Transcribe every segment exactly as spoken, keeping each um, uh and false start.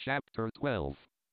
Chapter twelve.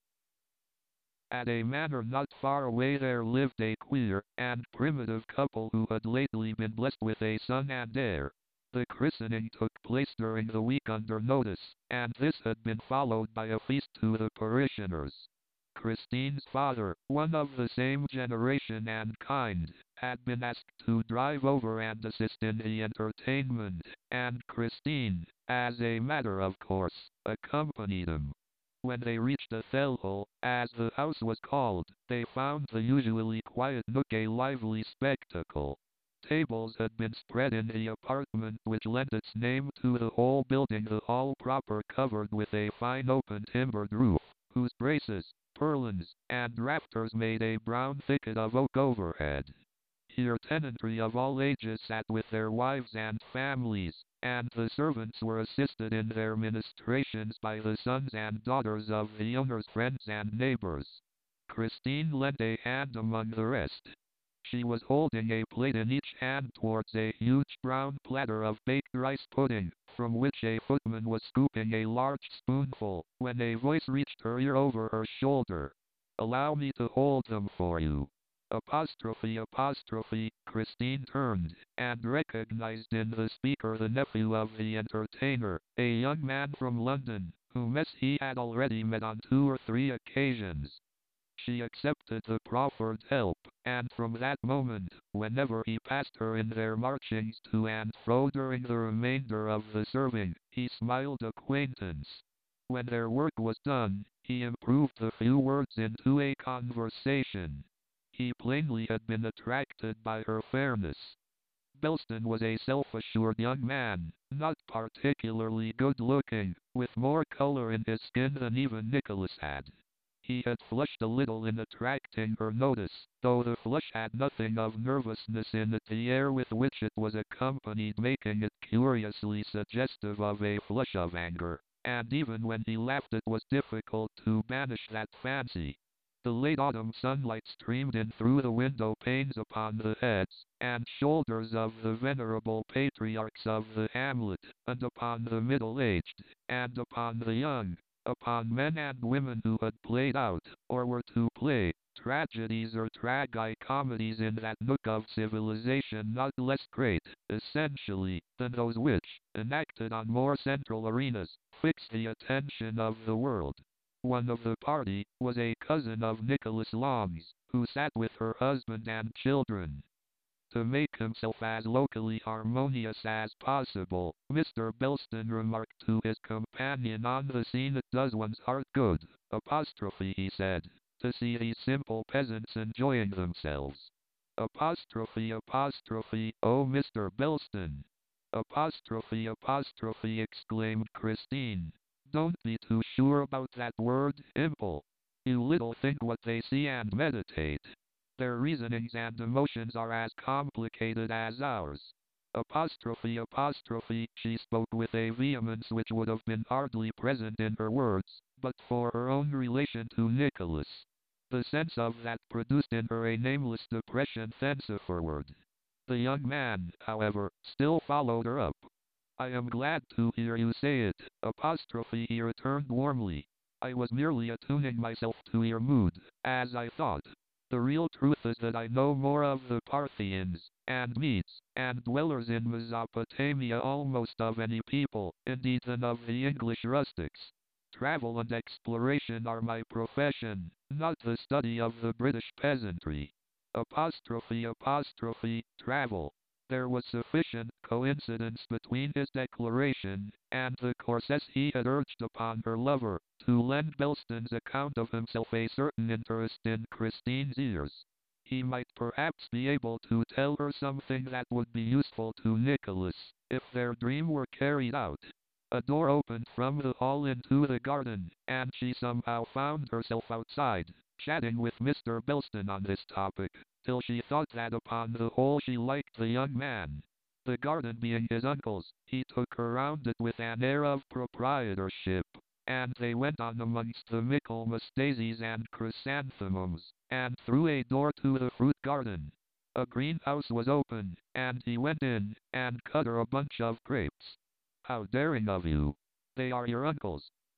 At a manor not far away there lived a queer and primitive couple who had lately been blessed with a son and heir. The christening took place during the week under notice, and this had been followed by a feast to the parishioners. Christine's father, one of the same generation and kind, had been asked to drive over and assist in the entertainment, and Christine, as a matter of course, accompanied him. When they reached Athelhall, as the house was called, they found the usually quiet nook a lively spectacle. Tables had been spread in the apartment which lent its name to the whole building, the hall proper covered with a fine open timbered roof, whose braces, purlins, and rafters made a brown thicket of oak overhead. Here tenantry of all ages sat with their wives and families, and the servants were assisted in their ministrations by the sons and daughters of the owner's friends and neighbors. Christine lent a hand among the rest. She was holding a plate in each hand towards a huge brown platter of baked rice pudding, from which a footman was scooping a large spoonful, when a voice reached her ear over her shoulder. "Allow me to hold them for you." Apostrophe apostrophe, Christine turned, and recognized in the speaker the nephew of the entertainer, a young man from London, whom he had already met on two or three occasions. She accepted the proffered help, and from that moment, whenever he passed her in their marchings to and fro during the remainder of the serving, he smiled acquaintance. When their work was done, he improved the few words into a conversation. He plainly had been attracted by her fairness. Belston was a self-assured young man, not particularly good-looking, with more color in his skin than even Nicholas had. He had flushed a little in attracting her notice, though the flush had nothing of nervousness in it, the air with which it was accompanied making it curiously suggestive of a flush of anger, and even when he laughed it was difficult to banish that fancy. The late autumn sunlight streamed in through the window panes upon the heads and shoulders of the venerable patriarchs of the hamlet, and upon the middle-aged, and upon the young, upon men and women who had played out, or were to play, tragedies or tragi-comedies in that nook of civilization not less great, essentially, than those which, enacted on more central arenas, fix the attention of the world. One of the party was a cousin of Nicholas Long's, who sat with her husband and children. To make himself as locally harmonious as possible, Mister Belston remarked to his companion on the scene, "It does one's heart good, apostrophe," he said, "to see these simple peasants enjoying themselves." Apostrophe apostrophe, "Oh, Mister Belston!" Apostrophe apostrophe, exclaimed Christine. "Don't be too sure about that word, imple. You little think what they see and meditate. Their reasonings and emotions are as complicated as ours." Apostrophe apostrophe, she spoke with a vehemence which would have been hardly present in her words, but for her own relation to Nicholas. The sense of that produced in her a nameless depression thenceforward. The young man, however, still followed her up. "I am glad to hear you say it, apostrophe," he returned warmly. "I was merely attuning myself to your mood, as I thought. The real truth is that I know more of the Parthians, and Medes, and dwellers in Mesopotamia almost of any people, indeed, than of the English rustics. Travel and exploration are my profession, not the study of the British peasantry." Apostrophe apostrophe, travel. There was sufficient coincidence between his declaration and the courses he had urged upon her lover, to lend Belston's account of himself a certain interest in Christine's ears. He might perhaps be able to tell her something that would be useful to Nicholas, if their dream were carried out. A door opened from the hall into the garden, and she somehow found herself outside, chatting with Mister Belston on this topic, till she thought that upon the whole she liked the young man. The garden being his uncle's, he took her round it with an air of proprietorship, and they went on amongst the Michaelmas daisies and chrysanthemums, and through a door to the fruit garden. A greenhouse was open, and he went in, and cut her a bunch of grapes. "How daring of you! They are your uncle's."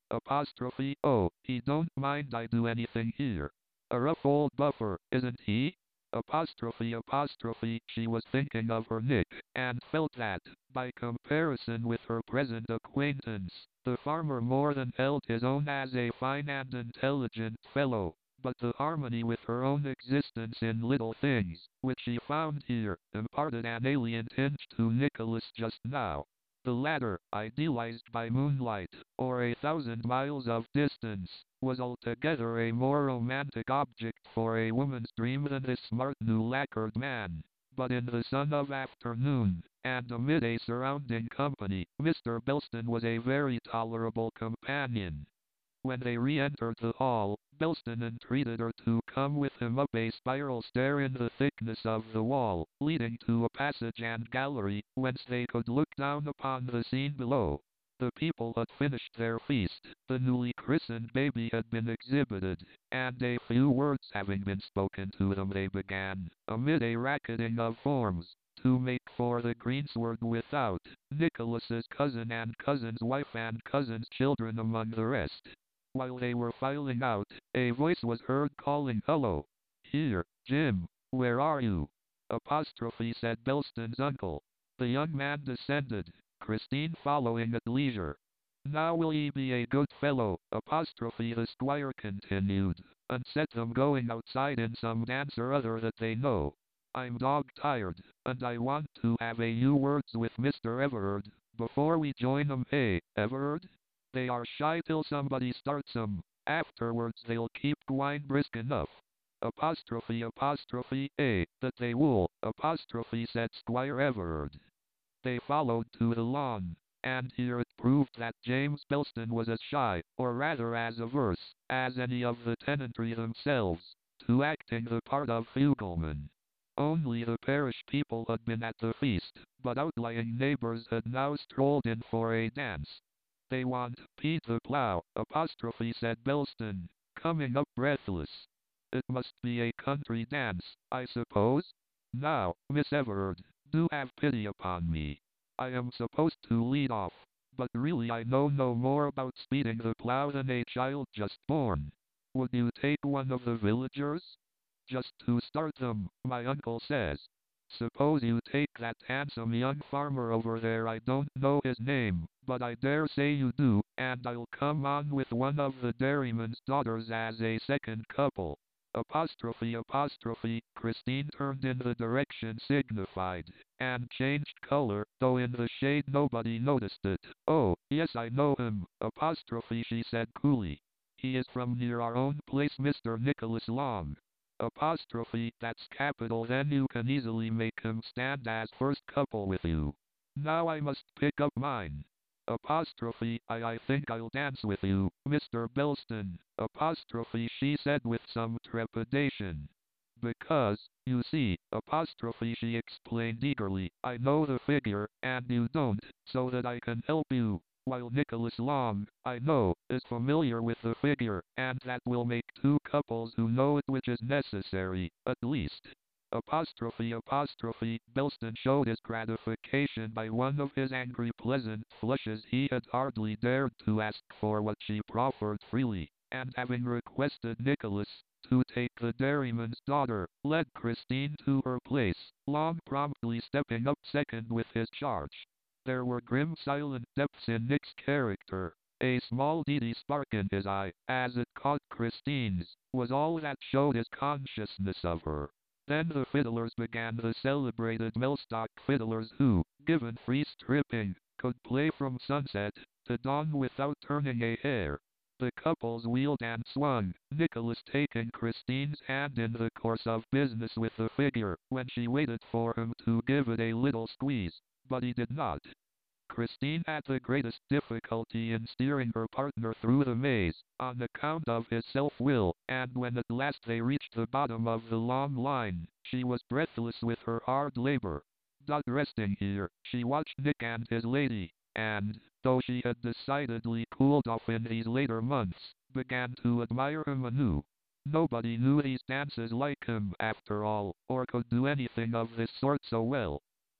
Apostrophe, oh, he don't mind I do anything here. A rough old buffer, isn't he? Apostrophe apostrophe, she was thinking of her Nick, and felt that, by comparison with her present acquaintance, the farmer more than held his own as a fine and intelligent fellow. But the harmony with her own existence in little things, which she found here, imparted an alien tinge to Nicholas just now. The latter, idealized by moonlight, or a thousand miles of distance, was altogether a more romantic object for a woman's dream than this smart new lacquered man. But in the sun of afternoon, and amid a surrounding company, Mister Belston was a very tolerable companion. When they re-entered the hall, Belston entreated her to come with him up a spiral stair in the thickness of the wall, leading to a passage and gallery, whence they could look down upon the scene below. The people had finished their feast, the newly christened baby had been exhibited, and a few words having been spoken to them they began, amid a racketing of forms, to make for the greensward without, Nicholas's cousin and cousin's wife and cousin's children among the rest. While they were filing out, a voice was heard calling, "Hello! Here, Jim, where are you?" Apostrophe, said Belston's uncle. The young man descended, Christine following at leisure. "Now will ye be a good fellow," apostrophe the squire continued, "and set them going outside in some dance or other that they know. I'm dog tired, and I want to have a few words with Mister Everard, before we join 'em, eh, Everard? They are shy till somebody starts 'em, afterwards they'll keep gwine brisk enough." Apostrophe apostrophe, eh, that they will, apostrophe, said Squire Everard. They followed to the lawn, and here it proved that James Belston was as shy, or rather as averse, as any of the tenantry themselves, to acting the part of fugleman. Only the parish people had been at the feast, but outlying neighbors had now strolled in for a dance. "They want Pete the Plough," apostrophe, said Belston, coming up breathless. "It must be a country dance, I suppose? Now, Miss Everard, do have pity upon me. I am supposed to lead off, but really I know no more about speeding the plough than a child just born. Would you take one of the villagers? Just to start them, my uncle says. Suppose you take that handsome young farmer over there, I don't know his name, but I dare say you do, and I'll come on with one of the dairyman's daughters as a second couple." Apostrophe apostrophe, Christine turned in the direction signified, and changed color, though in the shade nobody noticed it. "Oh, yes, I know him," apostrophe, she said coolly. "He is from near our own place, Mister Nicholas Long." Apostrophe, that's capital, then you can easily make him stand as first couple with you. Now I must pick up mine. Apostrophe, I, I think I'll dance with you, Mister Belston, apostrophe, she said with some trepidation. "Because, you see, apostrophe, she explained eagerly, I know the figure, and you don't, so that I can help you, while Nicholas Long, I know, is familiar with the figure, and that will make two couples who know it, which is necessary, at least." Apostrophe apostrophe, Belston showed his gratification by one of his angry pleasant flushes. He had hardly dared to ask for what she proffered freely, and having requested Nicholas to take the dairyman's daughter, led Christine to her place, Long promptly stepping up second with his charge. There were grim silent depths in Nick's character. A small deedy spark in his eye, as it caught Christine's, was all that showed his consciousness of her. Then the fiddlers began, the celebrated Mellstock fiddlers who, given free stripping, could play from sunset to dawn without turning a hair. The couples wheeled and swung, Nicholas taking Christine's hand in the course of business with the figure, when she waited for him to give it a little squeeze, but he did not. Christine had the greatest difficulty in steering her partner through the maze, on account of his self-will, and when at last they reached the bottom of the long line, she was breathless with her hard labor. Not resting here, she watched Nick and his lady, and, though she had decidedly cooled off in these later months, began to admire him anew. Nobody knew these dances like him, after all, or could do anything of this sort so well.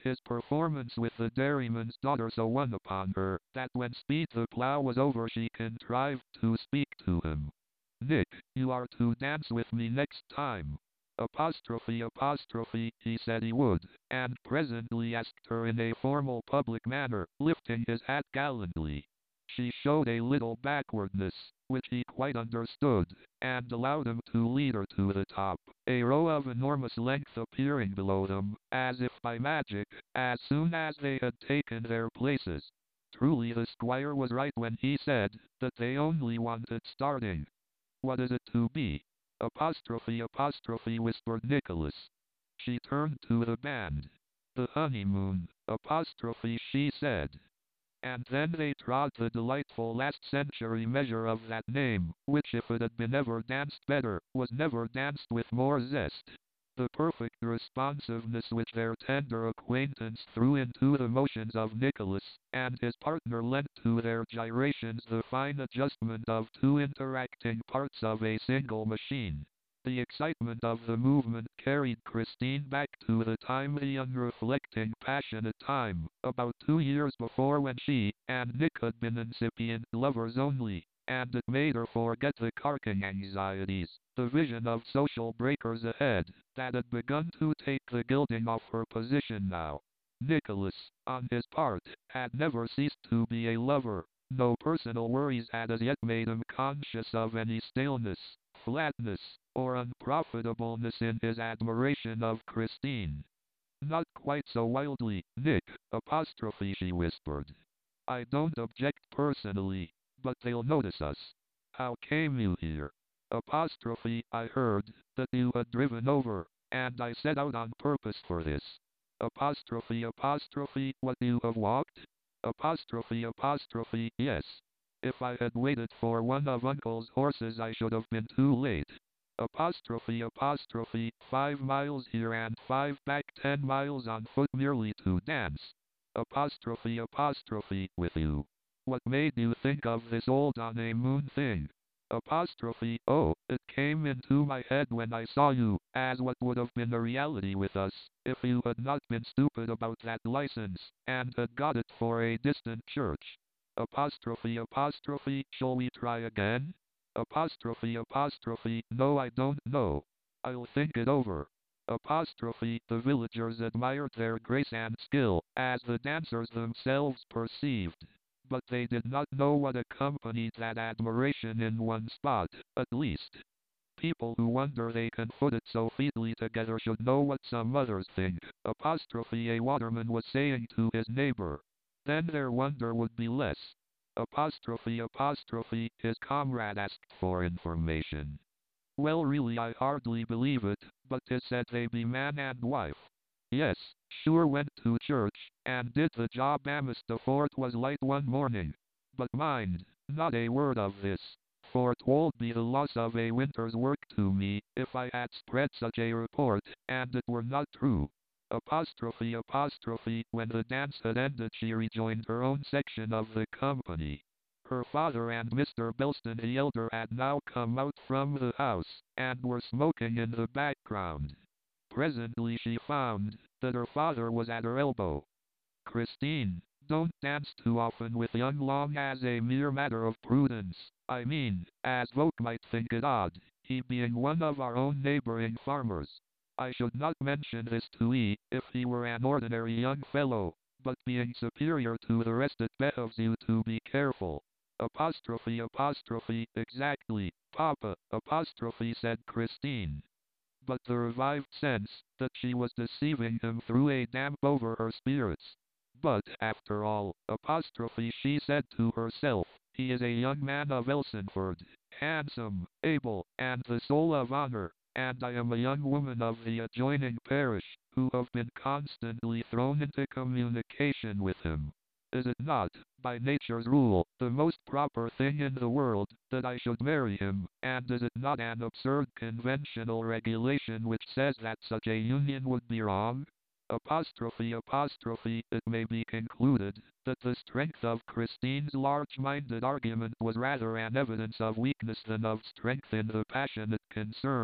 His performance with the dairyman's daughter so won upon her, that when speed the plough was over she contrived to speak to him. Nick, you are to dance with me next time. Apostrophe apostrophe, he said he would, and presently asked her in a formal public manner, lifting his hat gallantly. She showed a little backwardness, which he quite understood, and allowed him to lead her to the top, a row of enormous length appearing below them, as if by magic, as soon as they had taken their places. Truly the squire was right when he said, that they only wanted starting. What is it to be? Apostrophe apostrophe, whispered Nicholas. She turned to the band. The honeymoon, apostrophe, she said. And then they trod the delightful last century measure of that name, which if it had been ever danced better, was never danced with more zest. The perfect responsiveness which their tender acquaintance threw into the motions of Nicholas and his partner lent to their gyrations the fine adjustment of two interacting parts of a single machine. The excitement of the movement carried Christine back to the time, the unreflecting, passionate time, about two years before, when she and Nick had been incipient lovers only, and it made her forget the carking anxieties, the vision of social breakers ahead, that had begun to take the gilding off her position now. Nicholas, on his part, had never ceased to be a lover. No personal worries had as yet made him conscious of any staleness, flatness, or unprofitableness in his admiration of Christine. Not quite so wildly, Nick, apostrophe, she whispered. I don't object personally, but they'll notice us. How came you here? Apostrophe, I heard that you had driven over, and I set out on purpose for this. Apostrophe apostrophe, what, you have walked? Apostrophe apostrophe, yes. If I had waited for one of Uncle's horses I should have been too late. Apostrophe apostrophe, five miles here and five back, ten miles on foot merely to dance. Apostrophe apostrophe, with you. What made you think of this old on a moon thing? Apostrophe, oh, it came into my head when I saw you, as what would have been a reality with us, if you had not been stupid about that license, and had got it for a distant church. Apostrophe apostrophe, shall we try again? Apostrophe apostrophe, no, I don't know. I'll think it over. Apostrophe, the villagers admired their grace and skill, as the dancers themselves perceived. But they did not know what accompanied that admiration in one spot, at least. People who wonder they can foot it so featly together should know what some others think. Apostrophe, a waterman was saying to his neighbor. Then their wonder would be less. Apostrophe apostrophe, his comrade asked for information. Well, really I hardly believe it, but 'tis said they be man and wife. Yes, sure, went to church, and did the job amiss afore 'twas light one morning. But mind, not a word of this, for 'twold be the loss of a winter's work to me, if I had spread such a report, and it were not true. Apostrophe apostrophe, when the dance had ended she rejoined her own section of the company. Her father and Mister Belston the elder had now come out from the house, and were smoking in the background. Presently she found that her father was at her elbow. Christine, don't dance too often with young Long as a mere matter of prudence. I mean, as folk might think it odd, he being one of our own neighboring farmers. I should not mention this to E, if he were an ordinary young fellow, but being superior to the rest it behoves you to be careful. Apostrophe apostrophe, exactly, Papa, apostrophe, said Christine. But the revived sense that she was deceiving him threw a damp over her spirits. But, after all, apostrophe, she said to herself, he is a young man of Elsonford, handsome, able, and the soul of honor, and I am a young woman of the adjoining parish, who have been constantly thrown into communication with him. Is it not, by nature's rule, the most proper thing in the world, that I should marry him, and is it not an absurd conventional regulation which says that such a union would be wrong? Apostrophe apostrophe, it may be concluded, that the strength of Christine's large-minded argument was rather an evidence of weakness than of strength in the passion it concerned.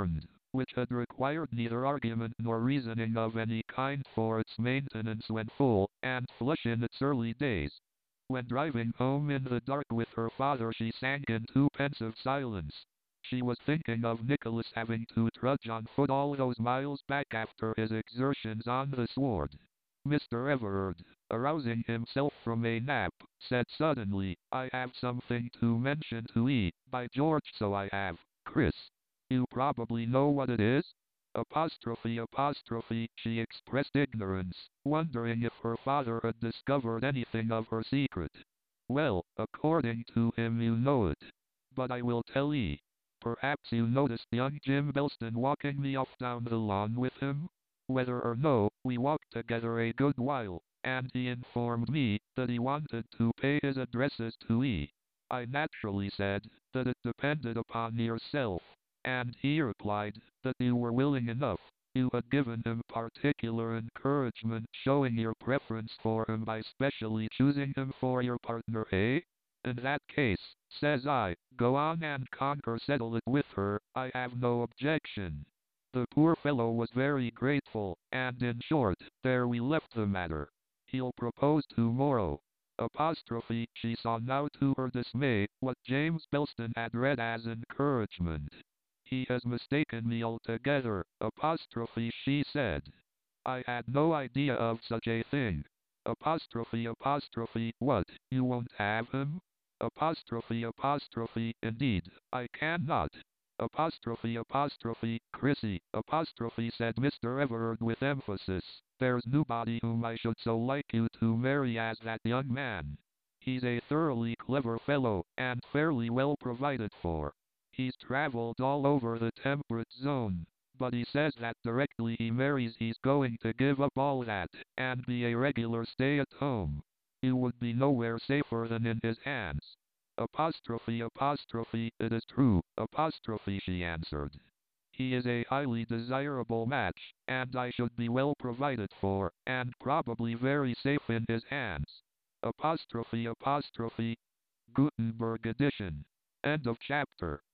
which had required neither argument nor reasoning of any kind for its maintenance when full and flush in its early days. When driving home in the dark with her father she sank into pensive silence. She was thinking of Nicholas having to trudge on foot all those miles back after his exertions on the sward. Mister Everard, arousing himself from a nap, said suddenly, "I have something to mention to 'ee, by George so I have, Chris. You probably know what it is?" Apostrophe apostrophe, she expressed ignorance, wondering if her father had discovered anything of her secret. "Well, according to him you know it. But I will tell 'ee. Perhaps you noticed young Jim Belston walking me off down the lawn with him? Whether or no, we walked together a good while, and he informed me that he wanted to pay his addresses to 'ee. I naturally said that it depended upon yourself, and he replied that you were willing enough. You had given him particular encouragement, showing your preference for him by specially choosing him for your partner, eh? In that case, says I, go on and conquer, settle it with her, I have no objection." The poor fellow was very grateful, and in short, there we left the matter. He'll propose to-morrow. Apostrophe, she saw now to her dismay what James Belston had read as encouragement. "He has mistaken me altogether," apostrophe, she said. "I had no idea of such a thing." Apostrophe apostrophe, what, you won't have him? Apostrophe apostrophe, indeed, I cannot. Apostrophe apostrophe, Chrissy, apostrophe, said Mister Everard with emphasis. "There's nobody whom I should so like you to marry as that young man. He's a thoroughly clever fellow, and fairly well provided for. He's traveled all over the temperate zone, but he says that directly he marries he's going to give up all that, and be a regular stay-at-home. You would be nowhere safer than in his hands." Apostrophe apostrophe, it is true, apostrophe, she answered. "He is a highly desirable match, and I should be well provided for, and probably very safe in his hands." Apostrophe apostrophe, Gutenberg edition. End of chapter.